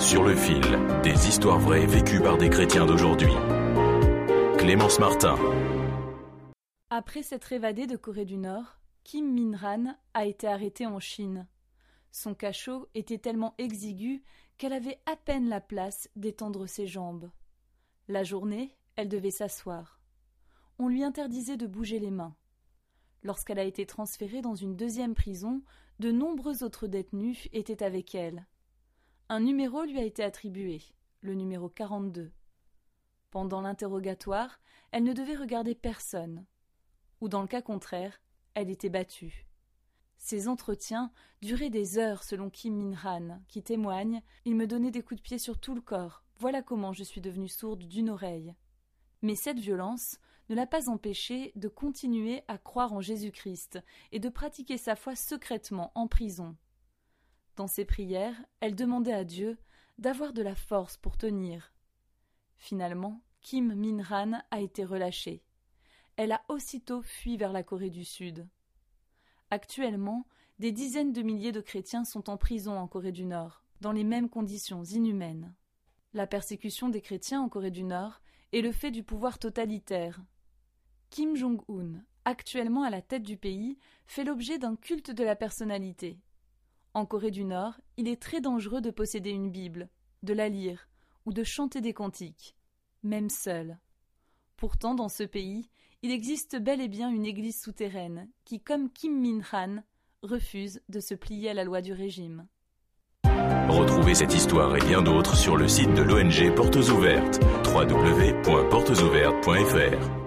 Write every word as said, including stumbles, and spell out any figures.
Sur le fil, des histoires vraies vécues par des chrétiens d'aujourd'hui. Clémence Martin. Après s'être évadé de Corée du Nord, Kim Min-ran a été arrêtée en Chine. Son cachot était tellement exigu qu'elle avait à peine la place d'étendre ses jambes. La journée, elle devait s'asseoir. On lui interdisait de bouger les mains. Lorsqu'elle a été transférée dans une deuxième prison, de nombreux autres détenus étaient avec elle. Un numéro lui a été attribué, le numéro quarante-deux. Pendant l'interrogatoire, elle ne devait regarder personne. Ou dans le cas contraire, elle était battue. Ces entretiens duraient des heures selon Kim Min-ran, qui témoigne « Il me donnait des coups de pied sur tout le corps. Voilà comment je suis devenue sourde d'une oreille. » Mais cette violence ne l'a pas empêchée de continuer à croire en Jésus-Christ et de pratiquer sa foi secrètement en prison. Dans ses prières, elle demandait à Dieu d'avoir de la force pour tenir. Finalement, Kim Min-ran a été relâchée. Elle a aussitôt fui vers la Corée du Sud. Actuellement, des dizaines de milliers de chrétiens sont en prison en Corée du Nord, dans les mêmes conditions inhumaines. La persécution des chrétiens en Corée du Nord est le fait du pouvoir totalitaire. Kim Jong-un, actuellement à la tête du pays, fait l'objet d'un culte de la personnalité. En Corée du Nord, il est très dangereux de posséder une Bible, de la lire ou de chanter des cantiques, même seul. Pourtant, dans ce pays, il existe bel et bien une église souterraine qui, comme Kim Min-ran, refuse de se plier à la loi du régime. Retrouvez cette histoire et bien d'autres sur le site de l'O N G Portes Ouvertes, w w w point portes ouvertes point f r.